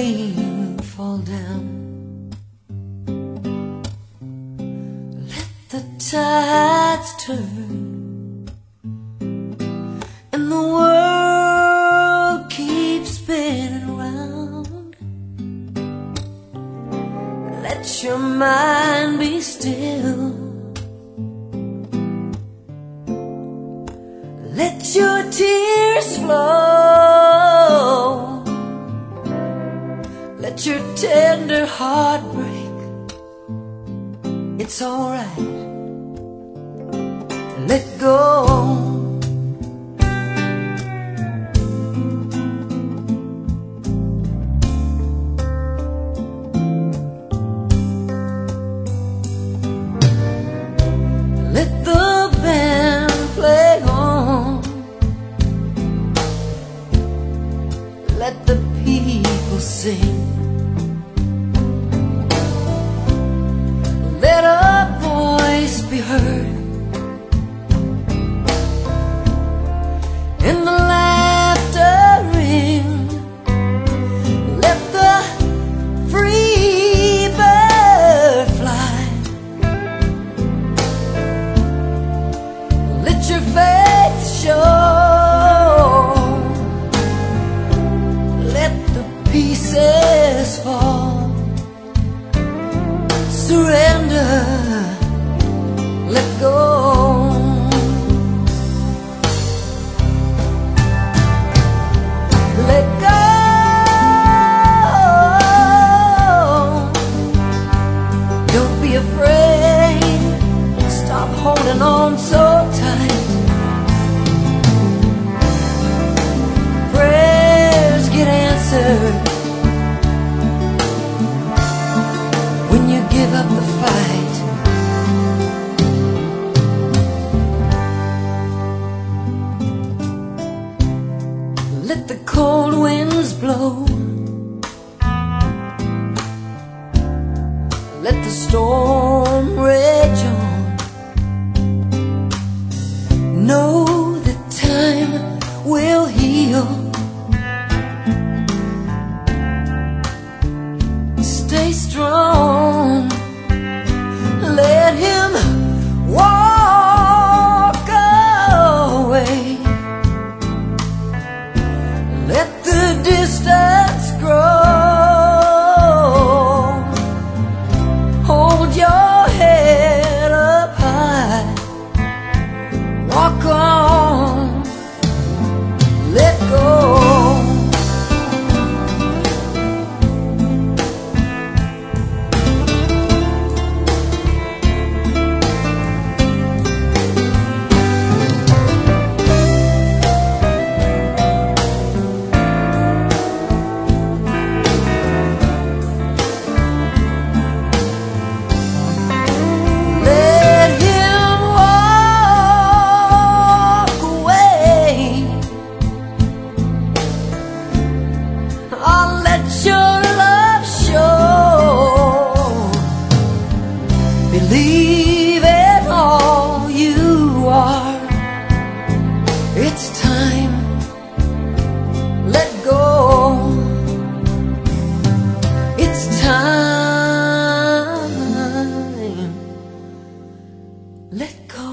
rain fall down. Let the tides turn, and the world keeps spinning round. Let your mind be still. Let your tears flow. Let your tender heart break. It's alright. Let go. Let the band play on. Let the people sing. Let a voice be heard, and the laughter ring. Let the free bird fly. Let your faith show. Let the pieces fall. Surrender, let go. Let go. Don't be afraid. Stop holding on so tight. Prayers get answered when you give up the fight. Let the cold winds blow. Let the storm rage on. Know that time will heal. Stay strong. Let him walk away. Let the distance grow. Hold your head up high. Walk on. Let go. Believe in all you are. It's time. Let go. It's time. Let go.